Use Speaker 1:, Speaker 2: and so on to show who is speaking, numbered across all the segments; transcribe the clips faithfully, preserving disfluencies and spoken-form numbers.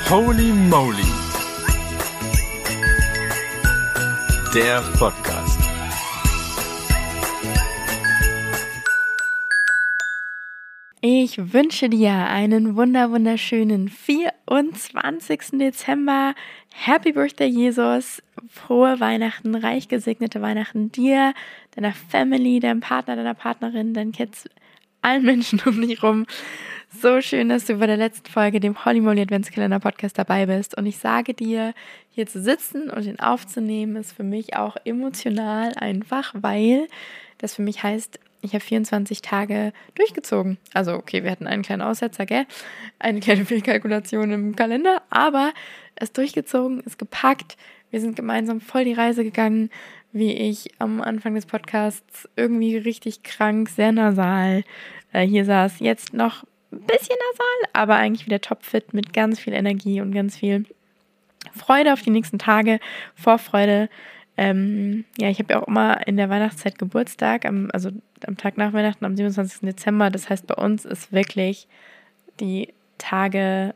Speaker 1: Holy Moly, der Podcast.
Speaker 2: Ich wünsche dir einen wunder wunderschönen vierundzwanzigsten Dezember. Happy Birthday, Jesus. Frohe Weihnachten, reich gesegnete Weihnachten dir, deiner Family, deinem Partner, deiner Partnerin, deinen Kids, allen Menschen um dich rum. So schön, dass du bei der letzten Folge, dem Holy Moly Adventskalender Podcast, dabei bist. Und ich sage dir, hier zu sitzen und ihn aufzunehmen, ist für mich auch emotional einfach, weil das für mich heißt, ich habe vierundzwanzig Tage durchgezogen. Also okay, wir hatten einen kleinen Aussetzer, gell? Eine kleine Fehlkalkulation im Kalender, aber es durchgezogen, ist gepackt. Wir sind gemeinsam voll die Reise gegangen, wie ich am Anfang des Podcasts irgendwie richtig krank, sehr nasal äh, hier saß. Jetzt noch ein bisschen nasal, aber eigentlich wieder topfit mit ganz viel Energie und ganz viel Freude auf die nächsten Tage, Vorfreude. Ähm, ja, ich habe ja auch immer in der Weihnachtszeit Geburtstag, am, also am Tag nach Weihnachten, am siebenundzwanzigsten Dezember. Das heißt, bei uns ist wirklich die Tage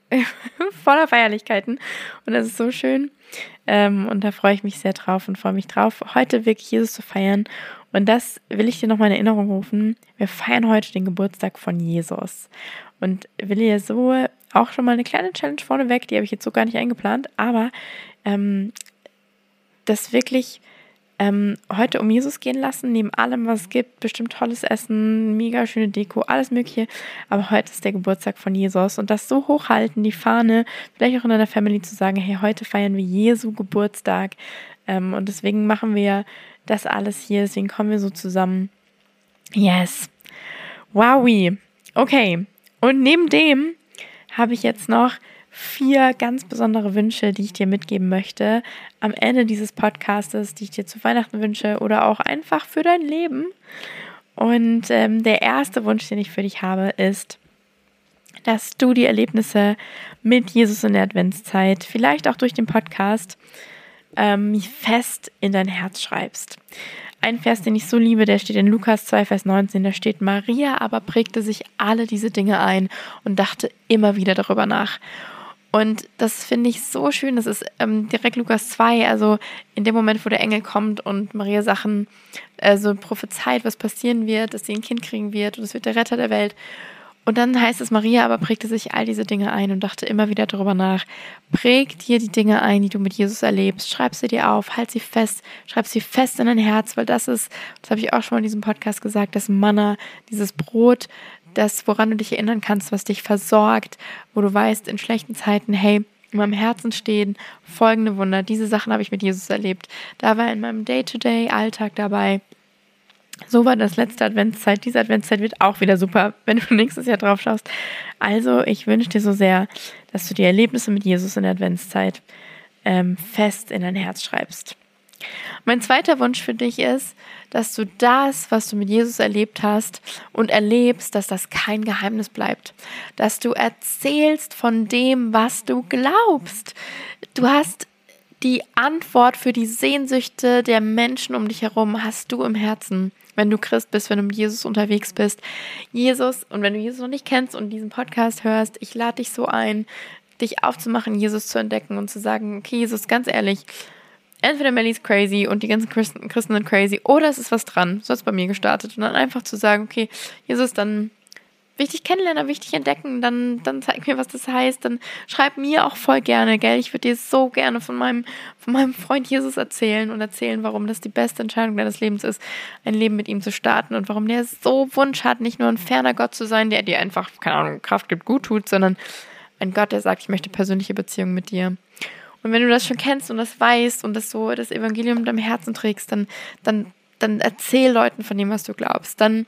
Speaker 2: voller Feierlichkeiten und das ist so schön. Ähm, und da freue ich mich sehr drauf und freue mich drauf, heute wirklich Jesus zu feiern. Und das will ich dir nochmal in Erinnerung rufen. Wir feiern heute den Geburtstag von Jesus. Und will dir so auch schon mal eine kleine Challenge vorneweg, die habe ich jetzt so gar nicht eingeplant, aber ähm, das wirklich ähm, heute um Jesus gehen lassen, neben allem, was es gibt, bestimmt tolles Essen, mega schöne Deko, alles mögliche, aber heute ist der Geburtstag von Jesus und das so hochhalten, die Fahne, vielleicht auch in deiner Family zu sagen, hey, heute feiern wir Jesu Geburtstag ähm, und deswegen machen wir das alles hier, deswegen kommen wir so zusammen. Yes. Wowie. Okay. Und neben dem habe ich jetzt noch vier ganz besondere Wünsche, die ich dir mitgeben möchte am Ende dieses Podcastes, die ich dir zu Weihnachten wünsche oder auch einfach für dein Leben. Und ähm, der erste Wunsch, den ich für dich habe, ist, dass du die Erlebnisse mit Jesus in der Adventszeit, vielleicht auch durch den Podcast, ähm, fest in dein Herz schreibst. Ein Vers, den ich so liebe, der steht in Lukas zwei, Vers neunzehn, da steht, Maria aber prägte sich alle diese Dinge ein und dachte immer wieder darüber nach. Und das finde ich so schön, das ist ähm, direkt Lukas zwei, also in dem Moment, wo der Engel kommt und Maria Sachen, also prophezeit, was passieren wird, dass sie ein Kind kriegen wird und es wird der Retter der Welt. Und dann heißt es, Maria aber prägte sich all diese Dinge ein und dachte immer wieder darüber nach. Präg dir die Dinge ein, die du mit Jesus erlebst. Schreib sie dir auf, halt sie fest, schreib sie fest in dein Herz, weil das ist, das habe ich auch schon mal in diesem Podcast gesagt, das Manna, dieses Brot, das, woran du dich erinnern kannst, was dich versorgt, wo du weißt, in schlechten Zeiten, hey, in meinem Herzen stehen folgende Wunder. Diese Sachen habe ich mit Jesus erlebt. Da war in meinem Day-to-Day-Alltag dabei. So war das letzte Adventszeit. Diese Adventszeit wird auch wieder super, wenn du nächstes Jahr drauf schaust. Also, ich wünsche dir so sehr, dass du die Erlebnisse mit Jesus in der Adventszeit ähm, fest in dein Herz schreibst. Mein zweiter Wunsch für dich ist, dass du das, was du mit Jesus erlebt hast und erlebst, dass das kein Geheimnis bleibt. Dass du erzählst von dem, was du glaubst. Du hast die Antwort für die Sehnsüchte der Menschen um dich herum, hast du im Herzen, wenn du Christ bist, wenn du mit Jesus unterwegs bist. Jesus, und wenn du Jesus noch nicht kennst und diesen Podcast hörst, ich lade dich so ein, dich aufzumachen, Jesus zu entdecken und zu sagen, okay, Jesus, ganz ehrlich, entweder Melly ist crazy und die ganzen Christen, Christen sind crazy oder es ist was dran. So hat es bei mir gestartet. Und dann einfach zu sagen, okay, Jesus, dann wichtig kennenlernen, wichtig entdecken, dann, dann zeig mir, was das heißt. Dann schreib mir auch voll gerne, gell? Ich würde dir so gerne von meinem, von meinem Freund Jesus erzählen und erzählen, warum das die beste Entscheidung deines Lebens ist, ein Leben mit ihm zu starten und warum der so Wunsch hat, nicht nur ein ferner Gott zu sein, der dir einfach, keine Ahnung, Kraft gibt, gut tut, sondern ein Gott, der sagt, ich möchte persönliche Beziehungen mit dir. Und wenn du das schon kennst und das weißt und das so das Evangelium in deinem Herzen trägst, dann, dann, dann erzähl Leuten von dem, was du glaubst. Dann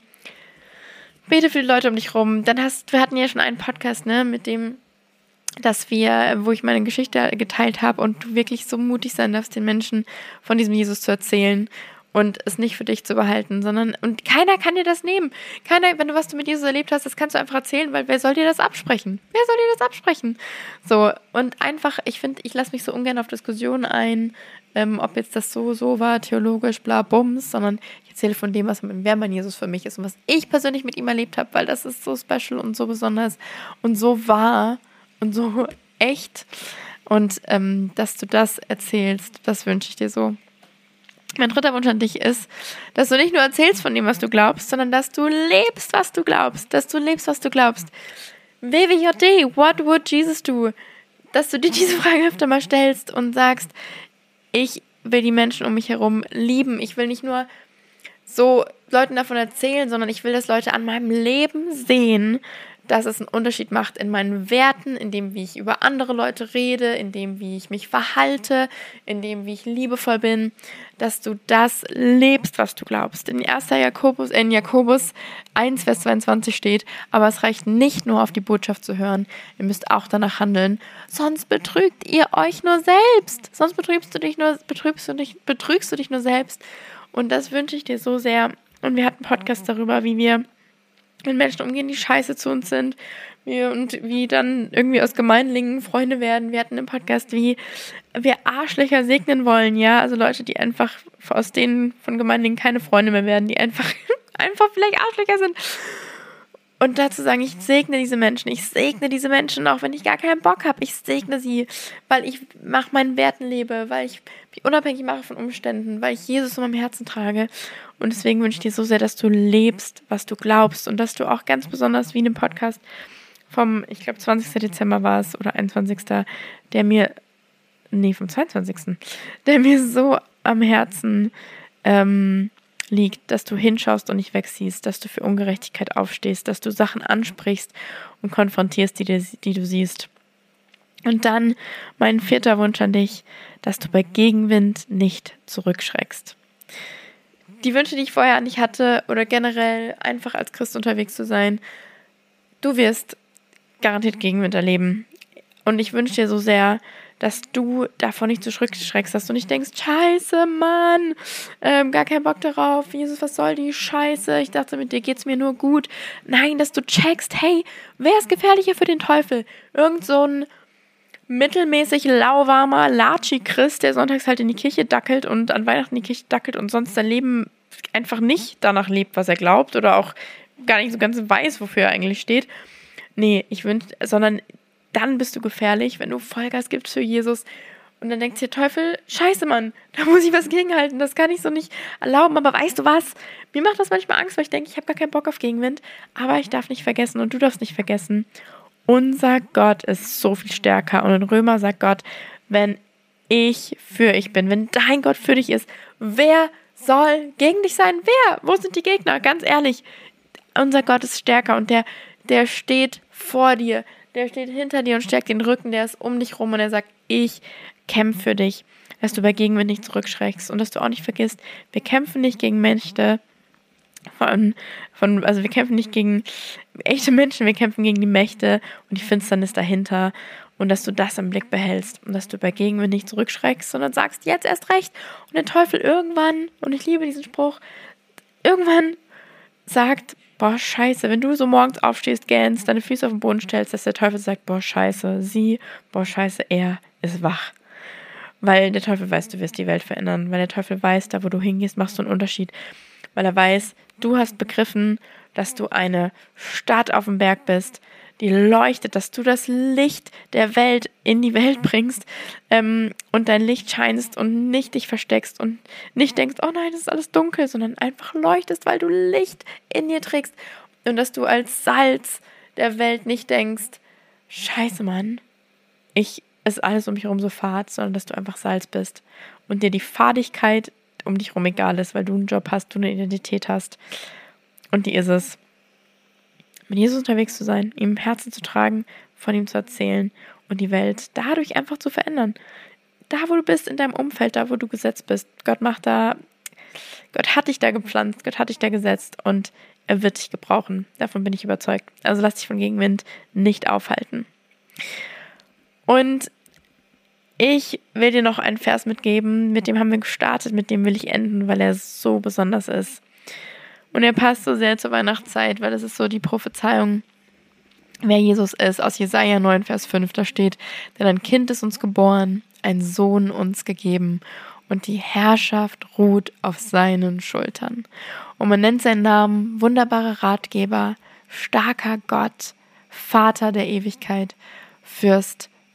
Speaker 2: bete für die Leute um dich rum. Dann hast, wir hatten ja schon einen Podcast, ne, mit dem, dass wir, wo ich meine Geschichte geteilt habe und du wirklich so mutig sein darfst, den Menschen von diesem Jesus zu erzählen und es nicht für dich zu behalten, sondern, und keiner kann dir das nehmen. Keiner, wenn du was du mit Jesus erlebt hast, das kannst du einfach erzählen, weil wer soll dir das absprechen? Wer soll dir das absprechen? So, und einfach, ich finde, ich lasse mich so ungern auf Diskussionen ein, ähm, ob jetzt das so, so war, theologisch, bla, bums, sondern ich erzähle von dem, was wer mein Jesus für mich ist und was ich persönlich mit ihm erlebt habe, weil das ist so special und so besonders und so wahr und so echt. Und ähm, dass du das erzählst, das wünsche ich dir so. Mein dritter Wunsch an dich ist, dass du nicht nur erzählst von dem, was du glaubst, sondern dass du lebst, was du glaubst. Dass du lebst, was du glaubst. W W J D, what would Jesus do? Dass du dir diese Frage öfter mal stellst und sagst, ich will die Menschen um mich herum lieben. Ich will nicht nur so Leuten davon erzählen, sondern ich will, dass Leute an meinem Leben sehen, dass es einen Unterschied macht in meinen Werten, in dem, wie ich über andere Leute rede, in dem, wie ich mich verhalte, in dem, wie ich liebevoll bin, dass du das lebst, was du glaubst. In erster Jakobus, in Jakobus eins, Vers zweiundzwanzig steht, aber es reicht nicht nur auf die Botschaft zu hören, ihr müsst auch danach handeln, sonst betrügt ihr euch nur selbst. Sonst betrügst du dich nur, betrügst du dich, betrügst du dich nur selbst. Und das wünsche ich dir so sehr. Und wir hatten einen Podcast darüber, wie wir mit Menschen umgehen, die scheiße zu uns sind, wie, und wie dann irgendwie aus Gemeinlingen Freunde werden. Wir hatten im Podcast, wie wir Arschlöcher segnen wollen, ja, also Leute, die einfach aus denen von Gemeinlingen keine Freunde mehr werden, die einfach, einfach vielleicht Arschlöcher sind. Und dazu sagen, ich segne diese Menschen, ich segne diese Menschen, auch wenn ich gar keinen Bock habe, ich segne sie, weil ich nach meinen Werten lebe, weil ich mich unabhängig mache von Umständen, weil ich Jesus in meinem Herzen trage. Und deswegen wünsche ich dir so sehr, dass du lebst, was du glaubst und dass du auch ganz besonders wie in dem Podcast vom, ich glaube, zwanzigsten Dezember war es oder einundzwanzigsten der mir, nee, vom zweiundzwanzigsten der mir so am Herzen ähm, liegt, dass du hinschaust und nicht wegsiehst, dass du für Ungerechtigkeit aufstehst, dass du Sachen ansprichst und konfrontierst, die, dir, die du siehst. Und dann mein vierter Wunsch an dich, dass du bei Gegenwind nicht zurückschreckst. Die Wünsche, die ich vorher an dich hatte oder generell einfach als Christ unterwegs zu sein, du wirst garantiert Gegenwind erleben. Und ich wünsche dir so sehr, dass du davon nicht zurückschreckst, dass du nicht denkst, scheiße, Mann, ähm, gar keinen Bock darauf, Jesus, was soll die Scheiße, ich dachte, mit dir geht's mir nur gut. Nein, dass du checkst, hey, wer ist gefährlicher für den Teufel? Irgend so ein mittelmäßig lauwarmer Latschi-Christ, der sonntags halt in die Kirche dackelt und an Weihnachten in die Kirche dackelt und sonst sein Leben einfach nicht danach lebt, was er glaubt oder auch gar nicht so ganz weiß, wofür er eigentlich steht. Nee, ich wünsche, sondern dann bist du gefährlich, wenn du Vollgas gibst für Jesus und dann denkt dir Teufel, scheiße, Mann, da muss ich was gegenhalten, das kann ich so nicht erlauben, aber weißt du was, mir macht das manchmal Angst, weil ich denke, ich habe gar keinen Bock auf Gegenwind, aber ich darf nicht vergessen und du darfst nicht vergessen, unser Gott ist so viel stärker und in Römer sagt Gott, wenn ich für ich bin, wenn dein Gott für dich ist, wer soll gegen dich sein? Wer? Wo sind die Gegner? Ganz ehrlich, unser Gott ist stärker und der, der steht vor dir, der steht hinter dir und stärkt den Rücken, der ist um dich rum und er sagt, ich kämpfe für dich, dass du bei Gegenwind nicht zurückschreckst und dass du auch nicht vergisst, wir kämpfen nicht gegen Mächte, von, von, also wir kämpfen nicht gegen echte Menschen, wir kämpfen gegen die Mächte und die Finsternis dahinter und dass du das im Blick behältst und dass du bei Gegenwind nicht zurückschreckst, sondern sagst, jetzt erst recht und der Teufel irgendwann, und ich liebe diesen Spruch, irgendwann sagt, boah, scheiße, wenn du so morgens aufstehst, gähnst, deine Füße auf den Boden stellst, dass der Teufel sagt, boah, scheiße, sie, boah, scheiße, er ist wach. Weil der Teufel weiß, du wirst die Welt verändern. Weil der Teufel weiß, da wo du hingehst, machst du einen Unterschied. Weil er weiß, du hast begriffen, dass du eine Stadt auf dem Berg bist, die leuchtet, dass du das Licht der Welt in die Welt bringst ähm, und dein Licht scheinst und nicht dich versteckst und nicht denkst, oh nein, das ist alles dunkel, sondern einfach leuchtest, weil du Licht in dir trägst und dass du als Salz der Welt nicht denkst, scheiße, Mann, ich ist alles um mich herum so fad, sondern dass du einfach Salz bist und dir die Fadigkeit um dich herum egal ist, weil du einen Job hast, du eine Identität hast und die ist es. Mit Jesus unterwegs zu sein, ihm im Herzen zu tragen, von ihm zu erzählen und die Welt dadurch einfach zu verändern. Da, wo du bist, in deinem Umfeld, da, wo du gesetzt bist. Gott macht da, Gott hat dich da gepflanzt, Gott hat dich da gesetzt und er wird dich gebrauchen. Davon bin ich überzeugt. Also lass dich von Gegenwind nicht aufhalten. Und ich will dir noch einen Vers mitgeben, mit dem haben wir gestartet, mit dem will ich enden, weil er so besonders ist. Und er passt so sehr zur Weihnachtszeit, weil das ist so die Prophezeiung, wer Jesus ist. Aus Jesaja neun, Vers fünf, da steht, denn ein Kind ist uns geboren, ein Sohn uns gegeben und die Herrschaft ruht auf seinen Schultern. Und man nennt seinen Namen wunderbarer Ratgeber, starker Gott, Vater der Ewigkeit, Fürst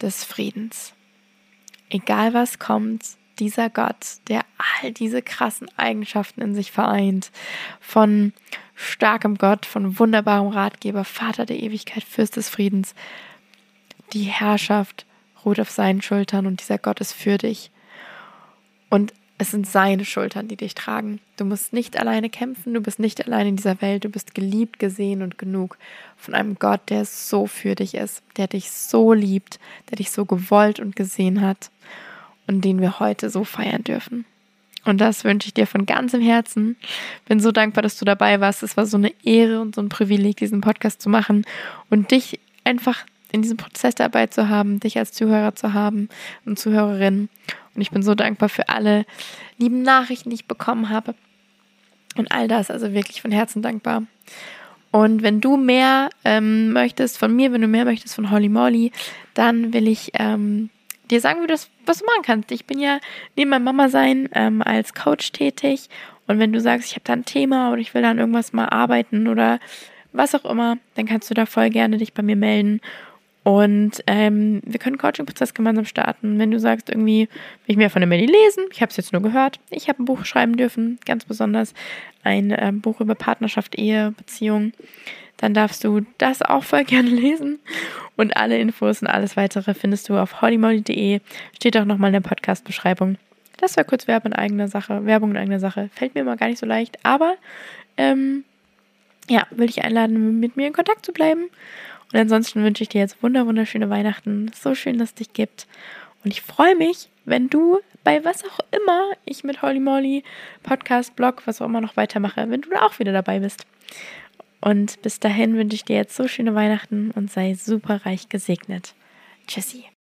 Speaker 2: des Friedens. Egal was kommt, dieser Gott, der all diese krassen Eigenschaften in sich vereint, von starkem Gott, von wunderbarem Ratgeber, Vater der Ewigkeit, Fürst des Friedens, die Herrschaft ruht auf seinen Schultern und dieser Gott ist für dich. Und es sind seine Schultern, die dich tragen. Du musst nicht alleine kämpfen, du bist nicht alleine in dieser Welt, du bist geliebt, gesehen und genug von einem Gott, der so für dich ist, der dich so liebt, der dich so gewollt und gesehen hat und den wir heute so feiern dürfen. Und das wünsche ich dir von ganzem Herzen. Bin so dankbar, dass du dabei warst. Es war so eine Ehre und so ein Privileg, diesen Podcast zu machen und dich einfach in diesem Prozess dabei zu haben, dich als Zuhörer zu haben und Zuhörerin. Und ich bin so dankbar für alle lieben Nachrichten, die ich bekommen habe. Und all das, also wirklich von Herzen dankbar. Und wenn du mehr ähm, möchtest von mir, wenn du mehr möchtest von Holy Moly, dann will ich ähm, dir sagen, wie du das, was du machen kannst. Ich bin ja neben meinem Mama-Sein ähm, als Coach tätig. Und wenn du sagst, ich habe da ein Thema oder ich will da an irgendwas mal arbeiten oder was auch immer, dann kannst du da voll gerne dich bei mir melden. Und ähm, wir können einen Coaching-Prozess gemeinsam starten. Wenn du sagst, irgendwie will ich mehr von der Melli lesen, ich habe es jetzt nur gehört, ich habe ein Buch schreiben dürfen, ganz besonders ein ähm, Buch über Partnerschaft, Ehe, Beziehung, dann darfst du das auch voll gerne lesen. Und alle Infos und alles weitere findest du auf holymoly punkt de, steht auch nochmal in der Podcast-Beschreibung. Das war kurz Werbung in eigener Sache, Werbung in eigener Sache, fällt mir immer gar nicht so leicht, aber ähm, ja, will ich einladen, mit mir in Kontakt zu bleiben. Und ansonsten wünsche ich dir jetzt wunder wunderschöne Weihnachten. So schön, dass es dich gibt. Und ich freue mich, wenn du bei was auch immer ich mit Holy Moly, Podcast, Blog, was auch immer noch weitermache, wenn du da auch wieder dabei bist. Und bis dahin wünsche ich dir jetzt so schöne Weihnachten und sei super reich gesegnet. Tschüssi.